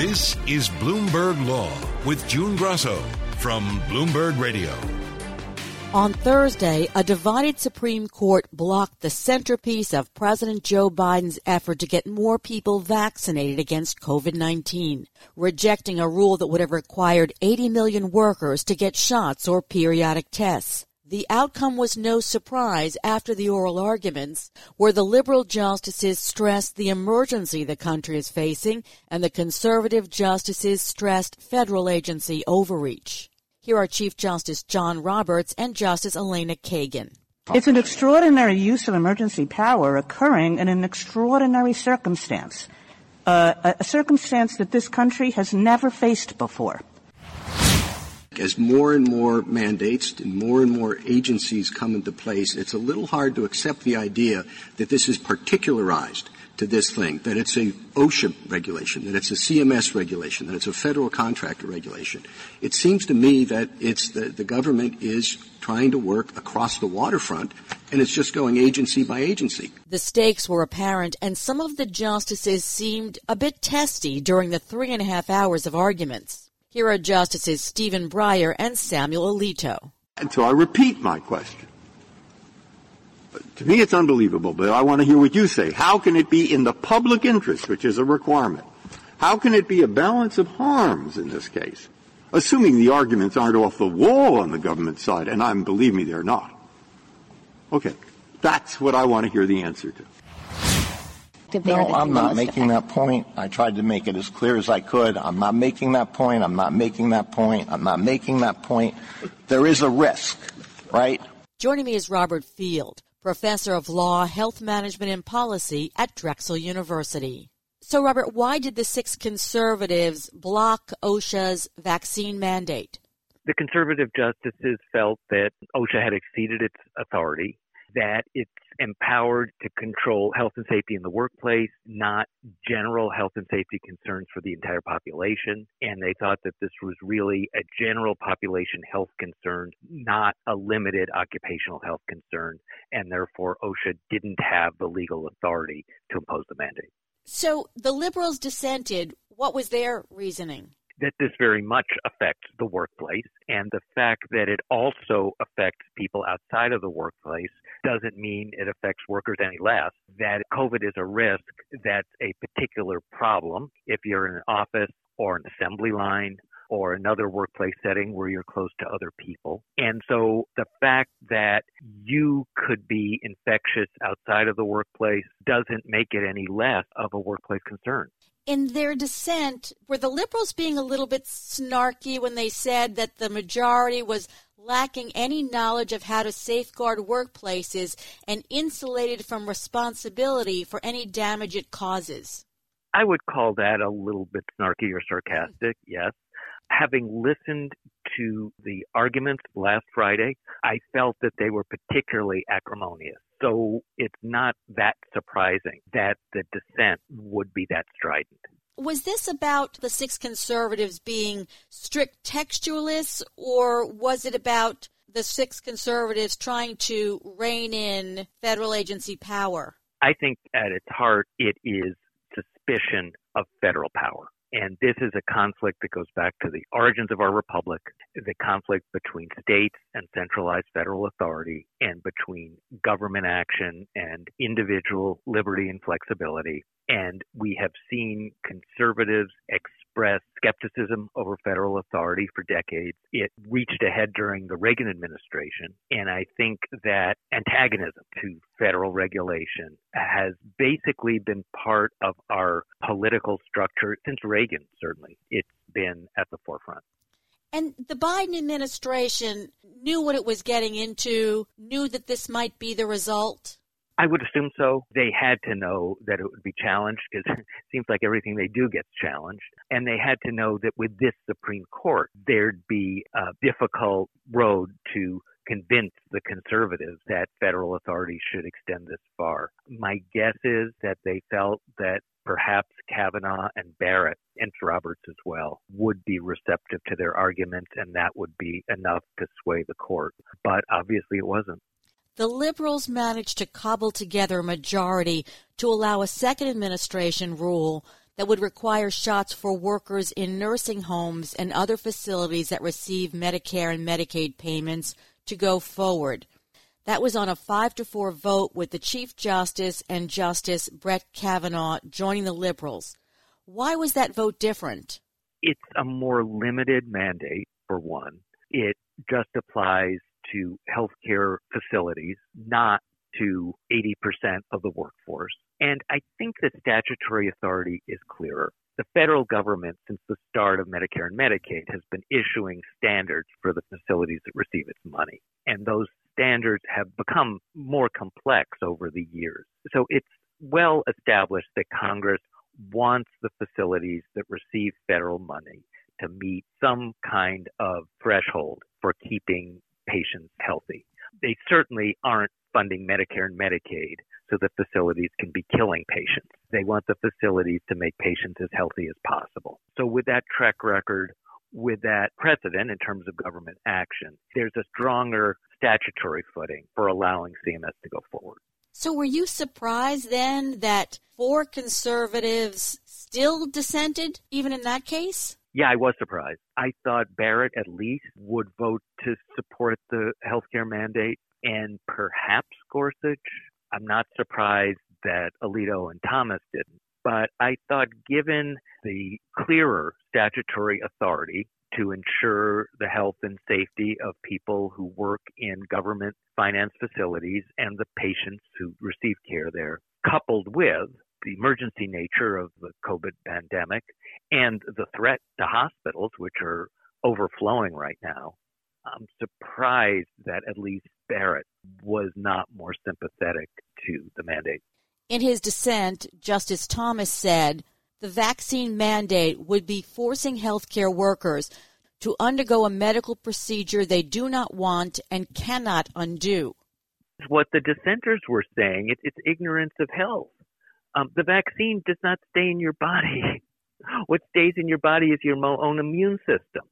This is Bloomberg Law with June Grasso from Bloomberg Radio. On Thursday, a divided Supreme Court blocked the centerpiece of President Joe Biden's effort to get more people vaccinated against COVID-19, rejecting a rule that would have required 80 million workers to get shots or periodic tests. The outcome was no surprise after the oral arguments, where the liberal justices stressed the emergency the country is facing and the conservative justices stressed federal agency overreach. Here are Chief Justice John Roberts and Justice Elena Kagan. It's an extraordinary use of emergency power occurring in an extraordinary circumstance, a circumstance that this country has never faced before. As more and more mandates and more agencies come into place, it's a little hard to accept the idea that this is particularized to this thing, that it's a OSHA regulation, that it's a CMS regulation, that it's a federal contractor regulation. It seems to me that the government is trying to work across the waterfront, and it's just going agency by agency. The stakes were apparent, and some of the justices seemed a bit testy during the 3.5 hours of arguments. Here are Justices Stephen Breyer and Samuel Alito. And so I repeat my question. To me, it's unbelievable, but I want to hear what you say. How can it be in the public interest, which is a requirement? How can it be a balance of harms in this case? Assuming the arguments aren't off the wall on the government side, and believe me, they're not. Okay. That's what I want to hear the answer to. No, I'm not making that point. I tried to make it as clear as I could. I'm not making that point. I'm not making that point. I'm not making that point. There is a risk, right? Joining me is Robert Field, Professor of Law, Health Management and Policy at Drexel University. So, Robert, why did the 6 conservatives block OSHA's vaccine mandate? The conservative justices felt that OSHA had exceeded its authority, that it's empowered to control health and safety in the workplace, not general health and safety concerns for the entire population. And they thought that this was really a general population health concern, not a limited occupational health concern. And therefore, OSHA didn't have the legal authority to impose the mandate. So the liberals dissented. What was their reasoning? That this very much affects the workplace, and the fact that it also affects people outside of the workplace doesn't mean it affects workers any less. That COVID is a risk, that's a particular problem if you're in an office or an assembly line or another workplace setting where you're close to other people. And so the fact that you could be infectious outside of the workplace doesn't make it any less of a workplace concern. In their dissent, were the liberals being a little bit snarky when they said that the majority was lacking any knowledge of how to safeguard workplaces and insulated from responsibility for any damage it causes? I would call that a little bit snarky or sarcastic, yes. Having listened to the arguments last Friday, I felt that they were particularly acrimonious. So it's not that surprising that the dissent would be that strident. Was this about the 6 conservatives being strict textualists, or was it about the 6 conservatives trying to rein in federal agency power? I think at its heart it is suspicion of federal power. And this is a conflict that goes back to the origins of our republic, the conflict between states and centralized federal authority, and between government action and individual liberty and flexibility. And we have seen conservatives express skepticism over federal authority for decades. It reached a head during the Reagan administration. And I think that antagonism to federal regulation has basically been part of our political structure since Reagan, certainly. It's been at the forefront. And the Biden administration knew what it was getting into, knew that this might be the result? I would assume so. They had to know that it would be challenged because it seems like everything they do gets challenged. And they had to know that with this Supreme Court, there'd be a difficult road to convince the conservatives that federal authority should extend this far. My guess is that they felt that perhaps Kavanaugh and Barrett, and Roberts as well, would be receptive to their arguments, and that would be enough to sway the court. But obviously it wasn't. The liberals managed to cobble together a majority to allow a second administration rule that would require shots for workers in nursing homes and other facilities that receive Medicare and Medicaid payments to go forward. That was on a 5-4 vote with the Chief Justice and Justice Brett Kavanaugh joining the liberals. Why was that vote different? It's a more limited mandate, for one. It just applies to healthcare facilities, not to 80% of the workforce. And I think the statutory authority is clearer. The federal government, since the start of Medicare and Medicaid, has been issuing standards for the facilities that receive its money. And those standards have become more complex over the years. So it's well established that Congress wants the facilities that receive federal money to meet some kind of threshold for keeping patients healthy. They certainly aren't funding Medicare and Medicaid so that facilities can be killing patients. They want the facilities to make patients as healthy as possible. So with that track record, with that precedent in terms of government action, there's a stronger statutory footing for allowing CMS to go forward. So were you surprised then that 4 conservatives still dissented, even in that case? Yeah, I was surprised. I thought Barrett at least would vote to support the healthcare mandate, and perhaps Gorsuch. I'm not surprised that Alito and Thomas didn't. But I thought given the clearer statutory authority to ensure the health and safety of people who work in government financed facilities and the patients who receive care there, coupled with the emergency nature of the COVID pandemic and the threat to hospitals, which are overflowing right now, I'm surprised that at least Barrett was not more sympathetic to the mandate. In his dissent, Justice Thomas said the vaccine mandate would be forcing healthcare workers to undergo a medical procedure they do not want and cannot undo. What the dissenters were saying, it's ignorance of health. The vaccine does not stay in your body. What stays in your body is your own immune system.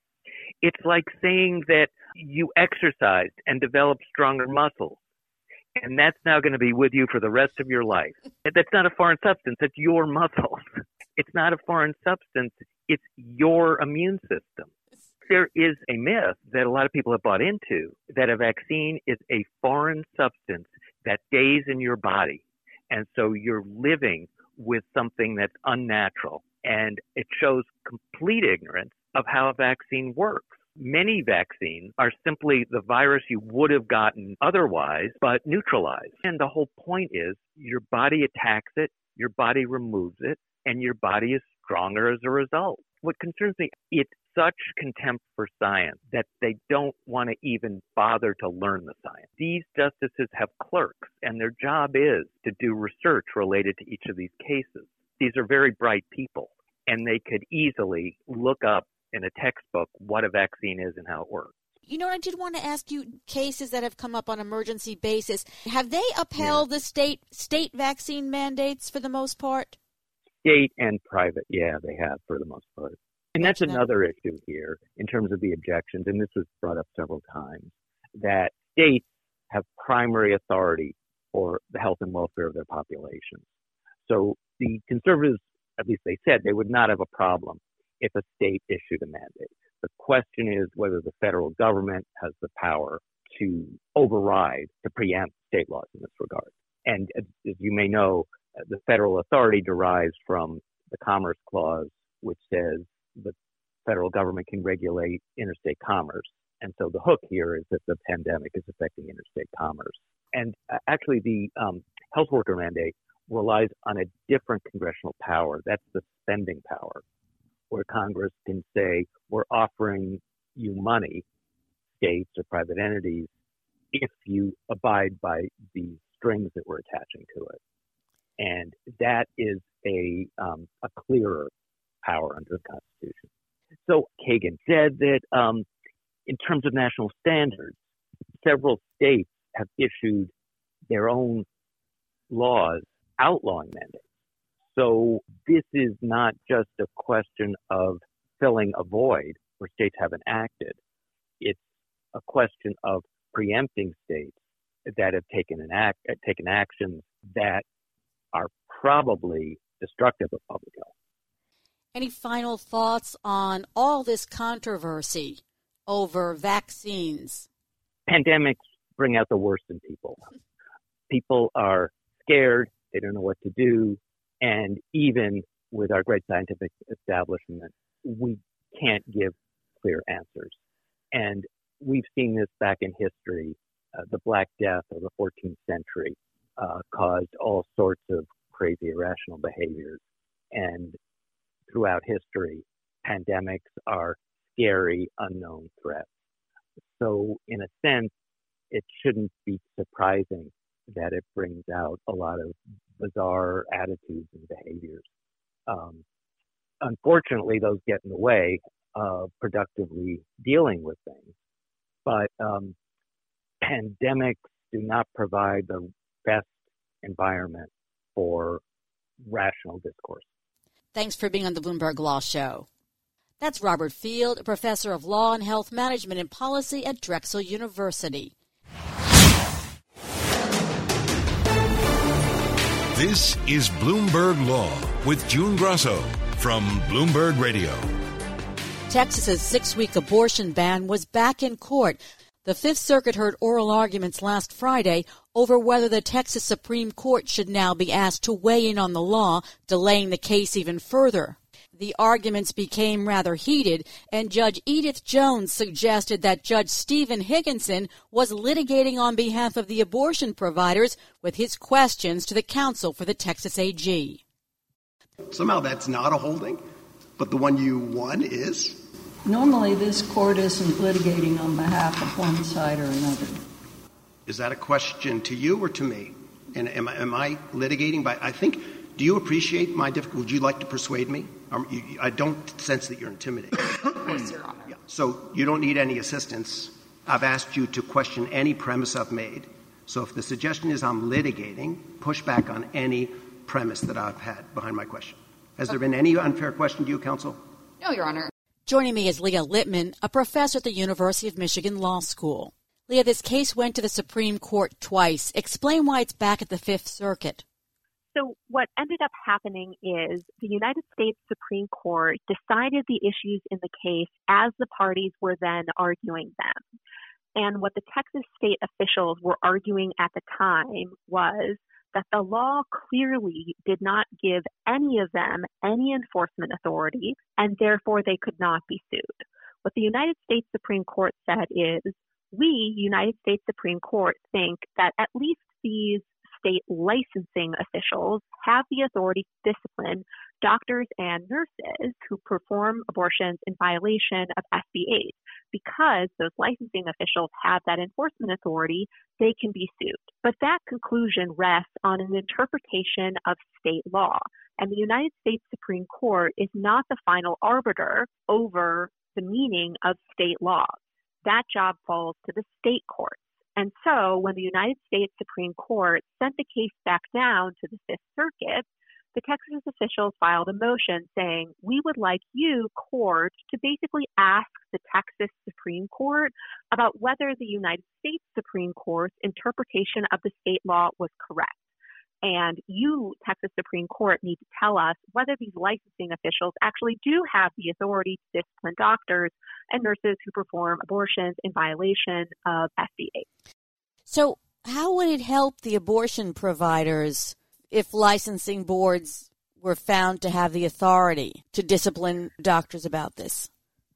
It's like saying that you exercised and developed stronger muscles, and that's now going to be with you for the rest of your life. That's not a foreign substance. That's your muscles. It's not a foreign substance. It's your immune system. There is a myth that a lot of people have bought into that a vaccine is a foreign substance that stays in your body. And so you're living with something that's unnatural. And it shows complete ignorance of how a vaccine works. Many vaccines are simply the virus you would have gotten otherwise, but neutralized. And the whole point is your body attacks it, your body removes it, and your body is stronger as a result. What concerns me, it's such contempt for science that they don't want to even bother to learn the science. These justices have clerks, and their job is to do research related to each of these cases. These are very bright people, and they could easily look up in a textbook what a vaccine is and how it works. You know, I did want to ask you cases that have come up on emergency basis. Have they upheld the state vaccine mandates for the most part? State and private, yeah, they have for the most part. And that's another issue here in terms of the objections, and this was brought up several times, that states have primary authority for the health and welfare of their populations. So the conservatives, at least they said, they would not have a problem if a state issued a mandate. The question is whether the federal government has the power to override, to preempt state laws in this regard. And as you may know, the federal authority derives from the Commerce Clause, which says the federal government can regulate interstate commerce. And so the hook here is that the pandemic is affecting interstate commerce. And actually the health worker mandate relies on a different congressional power. That's the spending power, where Congress can say, we're offering you money, states or private entities, if you abide by the strings that we're attaching to it. And that is a clearer power under the Constitution. So Kagan said that in terms of national standards, several states have issued their own laws outlawing mandates. So this is not just a question of filling a void where states haven't acted. It's a question of preempting states that have taken actions that are probably destructive of public health. Any final thoughts on all this controversy over vaccines? Pandemics bring out the worst in people. People are scared. They don't know what to do. And even with our great scientific establishment, we can't give clear answers. And we've seen this back in history. The Black Death of the 14th century caused all sorts of crazy, irrational behaviors. And throughout history, pandemics are scary, unknown threats. So in a sense, it shouldn't be surprising that it brings out a lot of bizarre attitudes and behaviors. Unfortunately, those get in the way of productively dealing with things. But pandemics do not provide the best environment for rational discourse. Thanks for being on the Bloomberg Law Show. That's Robert Field, a professor of law and health management and policy at Drexel University. This is Bloomberg Law with June Grosso from Bloomberg Radio. Texas's 6-week abortion ban was back in court. The Fifth Circuit heard oral arguments last Friday over whether the Texas Supreme Court should now be asked to weigh in on the law, delaying the case even further. The arguments became rather heated, and Judge Edith Jones suggested that Judge Stephen Higginson was litigating on behalf of the abortion providers with his questions to the counsel for the Texas AG. Somehow that's not a holding, but the one you won is? Normally this court isn't litigating on behalf of one side or another. Is that a question to you or to me? And am I litigating by, do you appreciate my difficulty? Would you like to persuade me? I don't sense that you're intimidated. Yes, Your Honor. Yeah. So you don't need any assistance. I've asked you to question any premise I've made. So if the suggestion is I'm litigating, push back on any premise that I've had behind my question. Has there been any unfair question to you, counsel? No, Your Honor. Joining me is Leah Littman, a professor at the University of Michigan Law School. Leah, this case went to the Supreme Court twice. Explain why it's back at the Fifth Circuit. So what ended up happening is the United States Supreme Court decided the issues in the case as the parties were then arguing them. And what the Texas state officials were arguing at the time was that the law clearly did not give any of them any enforcement authority, and therefore they could not be sued. What the United States Supreme Court said is, we, United States Supreme Court, think that at least these state licensing officials have the authority to discipline doctors and nurses who perform abortions in violation of SB 8. Because those licensing officials have that enforcement authority, they can be sued. But that conclusion rests on an interpretation of state law. And the United States Supreme Court is not the final arbiter over the meaning of state law. That job falls to the state courts. And so when the United States Supreme Court sent the case back down to the Fifth Circuit, the Texas officials filed a motion saying, we would like you, court, to basically ask the Texas Supreme Court about whether the United States Supreme Court's interpretation of the state law was correct. And you, Texas Supreme Court, need to tell us whether these licensing officials actually do have the authority to discipline doctors and nurses who perform abortions in violation of SB 8. So how would it help the abortion providers if licensing boards were found to have the authority to discipline doctors about this?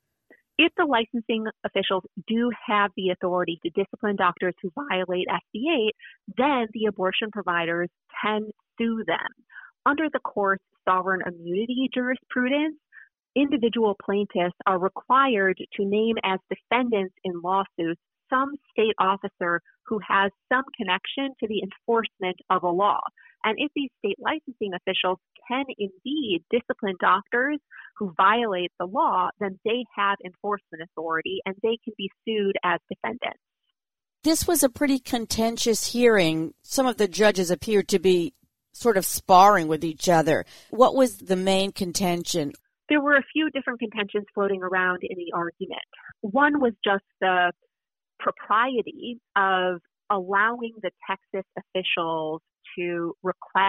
If the licensing officials do have the authority to discipline doctors who violate SB 8, then the abortion providers can sue them. Under the court's sovereign immunity jurisprudence, individual plaintiffs are required to name as defendants in lawsuits some state officer who has some connection to the enforcement of a law. And if these state licensing officials can indeed discipline doctors who violate the law, then they have enforcement authority and they can be sued as defendants. This was a pretty contentious hearing. Some of the judges appeared to be sort of sparring with each other. What was the main contention? There were a few different contentions floating around in the argument. One was just the propriety of allowing the Texas officials to request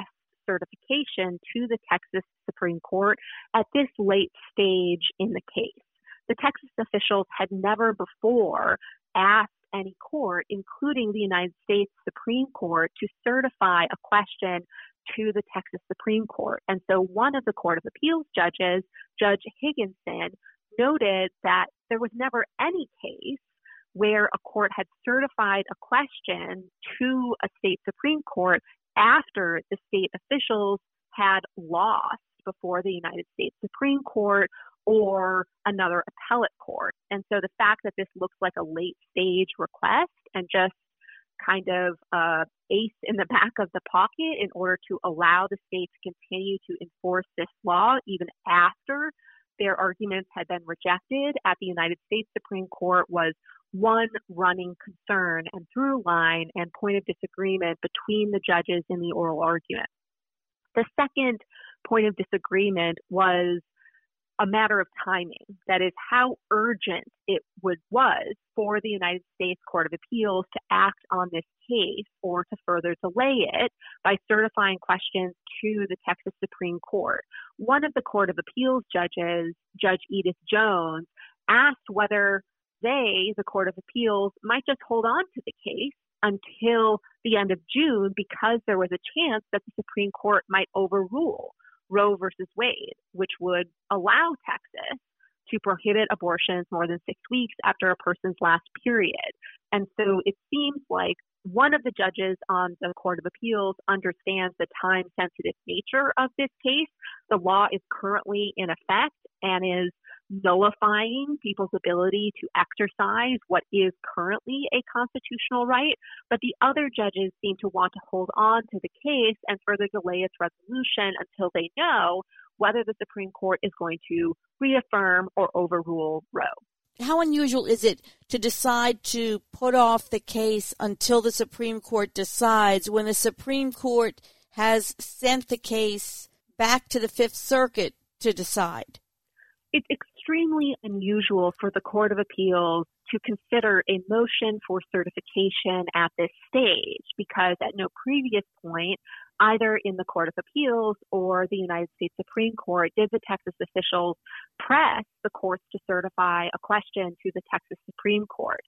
certification to the Texas Supreme Court at this late stage in the case. The Texas officials had never before asked any court, including the United States Supreme Court, to certify a question to the Texas Supreme Court. And so one of the Court of Appeals judges, Judge Higginson, noted that there was never any case where a court had certified a question to a state Supreme Court after the state officials had lost before the United States Supreme Court or another appellate court. And so the fact that this looks like a late stage request and just kind of ace in the back of the pocket in order to allow the state to continue to enforce this law even after their arguments had been rejected at the United States Supreme Court was one running concern and through line and point of disagreement between the judges in the oral argument. The second point of disagreement was a matter of timing. That is, how urgent it was for the United States Court of Appeals to act on this case or to further delay it by certifying questions to the Texas Supreme Court. One of the Court of Appeals judges, Judge Edith Jones, asked whether they, the Court of Appeals, might just hold on to the case until the end of June because there was a chance that the Supreme Court might overrule Roe versus Wade, which would allow Texas to prohibit abortions more than 6 weeks after a person's last period. And so it seems like one of the judges on the Court of Appeals understands the time-sensitive nature of this case. The law is currently in effect and is nullifying people's ability to exercise what is currently a constitutional right, but the other judges seem to want to hold on to the case and further delay its resolution until they know whether the Supreme Court is going to reaffirm or overrule Roe. How unusual is it to decide to put off the case until the Supreme Court decides when the Supreme Court has sent the case back to the Fifth Circuit to decide? It's extremely unusual for the Court of Appeals to consider a motion for certification at this stage because at no previous point, either in the Court of Appeals or the United States Supreme Court, did the Texas officials press the courts to certify a question to the Texas Supreme Court.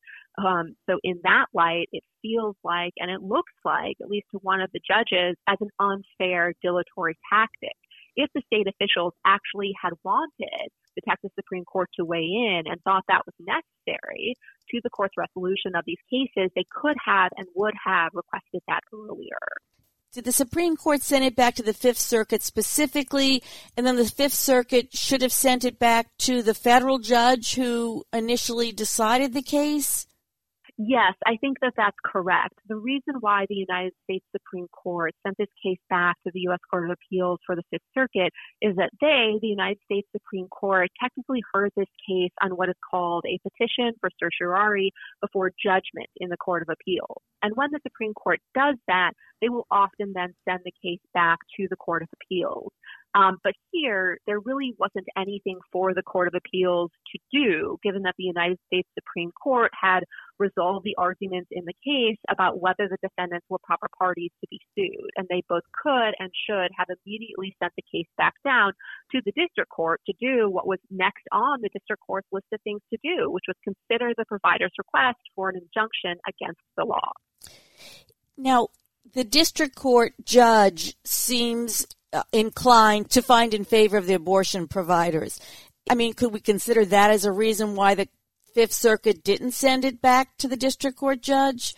So in that light, it feels like, and it looks like, at least to one of the judges, as an unfair dilatory tactic. If the state officials actually had wanted the Texas Supreme Court to weigh in and thought that was necessary to the court's resolution of these cases, they could have and would have requested that earlier. Did the Supreme Court send it back to the Fifth Circuit specifically, and then the Fifth Circuit should have sent it back to the federal judge who initially decided the case? Yes, I think that that's correct. The reason why the United States Supreme Court sent this case back to the U.S. Court of Appeals for the Fifth Circuit is that they, the United States Supreme Court, technically heard this case on what is called a petition for certiorari before judgment in the Court of Appeals. And when the Supreme Court does that, they will often then send the case back to the Court of Appeals. But here, there really wasn't anything for the Court of Appeals to do, given that the United States Supreme Court had resolved the arguments in the case about whether the defendants were proper parties to be sued. And they both could and should have immediately sent the case back down to the district court to do what was next on the district court's list of things to do, which was consider the provider's request for an injunction against the law. Now, the district court judge seems inclined to find in favor of the abortion providers. I mean, could we consider that as a reason why the Fifth Circuit didn't send it back to the district court judge?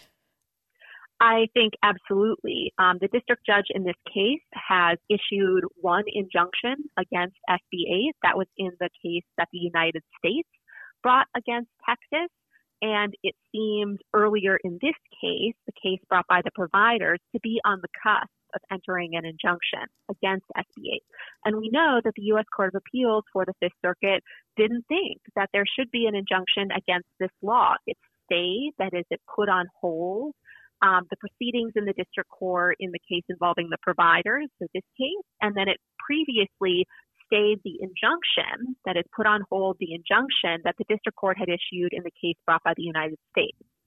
I think absolutely. The district judge in this case has issued one injunction against SB 8. That was in the case that the United States brought against Texas. And it seemed earlier in this case, the case brought by the providers, to be on the cusp of entering an injunction against SB 8. And we know that the U.S. Court of Appeals for the Fifth Circuit didn't think that there should be an injunction against this law. It stayed, that is, it put on hold the proceedings in the district court in the case involving the providers, so this case, and then it previously stayed the injunction, that is, put on hold the injunction that the district court had issued in the case brought by the United States.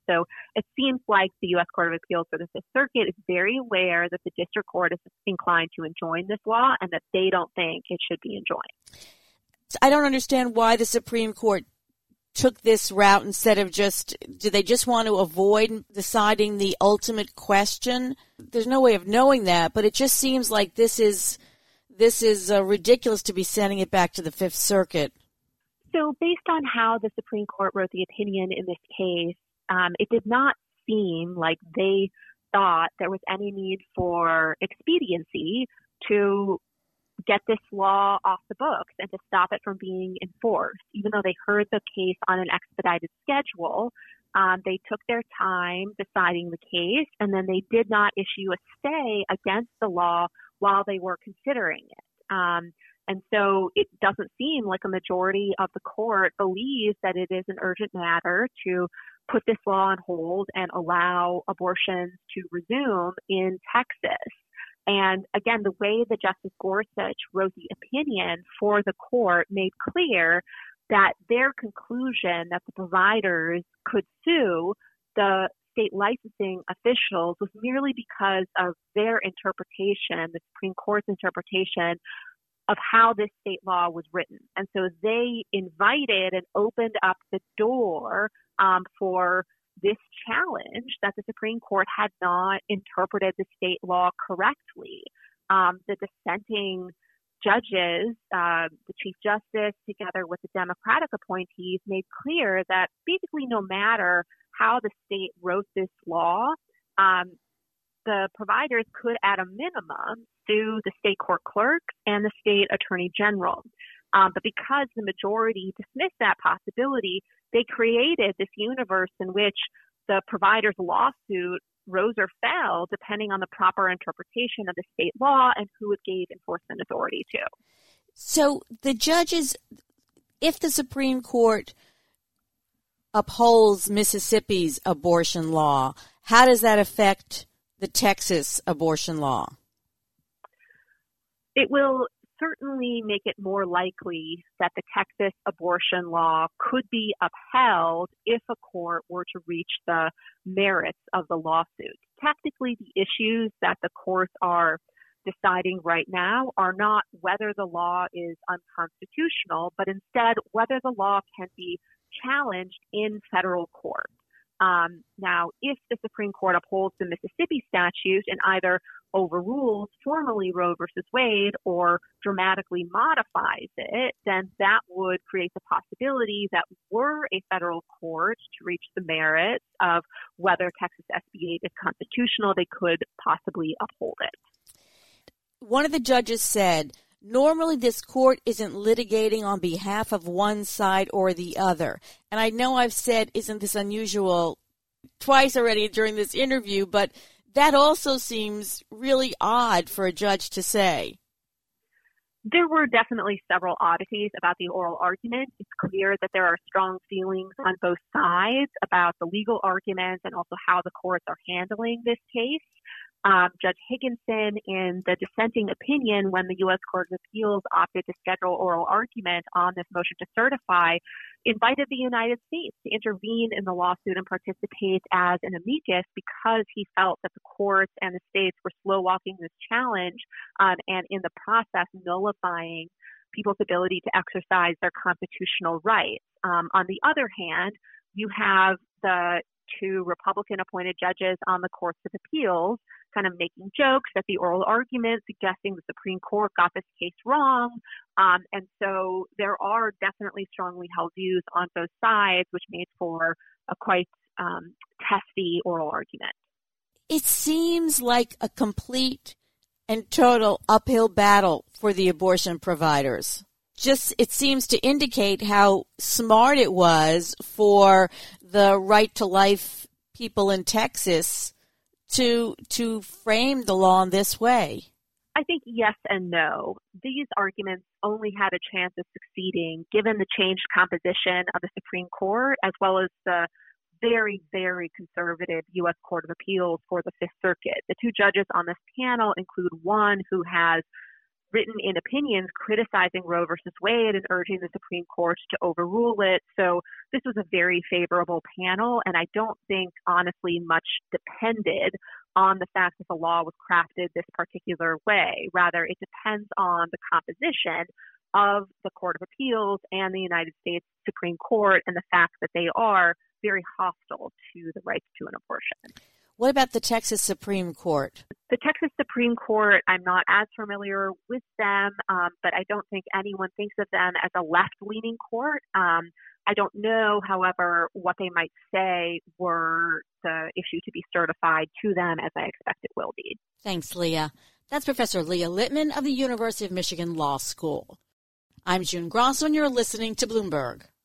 So it seems like the U.S. Court of Appeals for the Fifth Circuit is very aware that the district court is inclined to enjoin this law and that they don't think it should be enjoined. I don't understand why the Supreme Court took this route instead of do they just want to avoid deciding the ultimate question? There's no way of knowing that, but it just seems like this is ridiculous to be sending it back to the Fifth Circuit. So based on how the Supreme Court wrote the opinion in this case, it did not seem like they thought there was any need for expediency to get this law off the books and to stop it from being enforced. Even though they heard the case on an expedited schedule, they took their time deciding the case, and then they did not issue a stay against the law while they were considering it. And so it doesn't seem like a majority of the court believes that it is an urgent matter to put this law on hold and allow abortions to resume in Texas. And again, the way that Justice Gorsuch wrote the opinion for the court made clear that their conclusion that the providers could sue the state licensing officials was merely because of their interpretation, the Supreme Court's interpretation of how this state law was written. And so they invited and opened up the door for this challenge that the Supreme Court had not interpreted the state law correctly. The dissenting judges, the Chief Justice, together with the Democratic appointees, made clear that basically no matter how the state wrote this law, the providers could, at a minimum, sue the state court clerks and the state attorney general. But because the majority dismissed that possibility, they created this universe in which the provider's lawsuit rose or fell depending on the proper interpretation of the state law and who it gave enforcement authority to. So the judges, if the Supreme Court upholds Mississippi's abortion law, how does that affect the Texas abortion law? It will certainly make it more likely that the Texas abortion law could be upheld if a court were to reach the merits of the lawsuit. Tactically, the issues that the courts are deciding right now are not whether the law is unconstitutional, but instead whether the law can be challenged in federal court. Now, if the Supreme Court upholds the Mississippi statute and either overrules formally Roe versus Wade or dramatically modifies it, then that would create the possibility that were a federal court to reach the merits of whether Texas SB 8 is constitutional, they could possibly uphold it. One of the judges said, normally this court isn't litigating on behalf of one side or the other. And I know I've said, isn't this unusual twice already during this interview, but that also seems really odd for a judge to say. There were definitely several oddities about the oral argument. It's clear that there are strong feelings on both sides about the legal arguments and also how the courts are handling this case. Judge Higginson, in the dissenting opinion when the U.S. Court of Appeals opted to schedule oral argument on this motion to certify, invited the United States to intervene in the lawsuit and participate as an amicus because he felt that the courts and the states were slow-walking this challenge and in the process nullifying people's ability to exercise their constitutional rights. On the other hand, you have the two Republican-appointed judges on the Courts of Appeals kind of making jokes at the oral argument, suggesting the Supreme Court got this case wrong. And so there are definitely strongly held views on both sides, which made for a quite testy oral argument. It seems like a complete and total uphill battle for the abortion providers. It seems to indicate how smart it was for the Right to Life people in Texas to frame the law in this way. I think yes and no. These arguments only had a chance of succeeding given the changed composition of the Supreme Court as well as the very, very conservative U.S. Court of Appeals for the Fifth Circuit. The two judges on this panel include one who has written in opinions criticizing Roe versus Wade and urging the Supreme Court to overrule it. So this was a very favorable panel, and I don't think, honestly, much depended on the fact that the law was crafted this particular way. Rather, it depends on the composition of the Court of Appeals and the United States Supreme Court and the fact that they are very hostile to the right to an abortion. What about the Texas Supreme Court? The Texas Supreme Court, I'm not as familiar with them, but I don't think anyone thinks of them as a left-leaning court. I don't know, however, what they might say were the issue to be certified to them, as I expect it will be. Thanks, Leah. That's Professor Leah Littman of the University of Michigan Law School. I'm June Grosso, and you're listening to Bloomberg.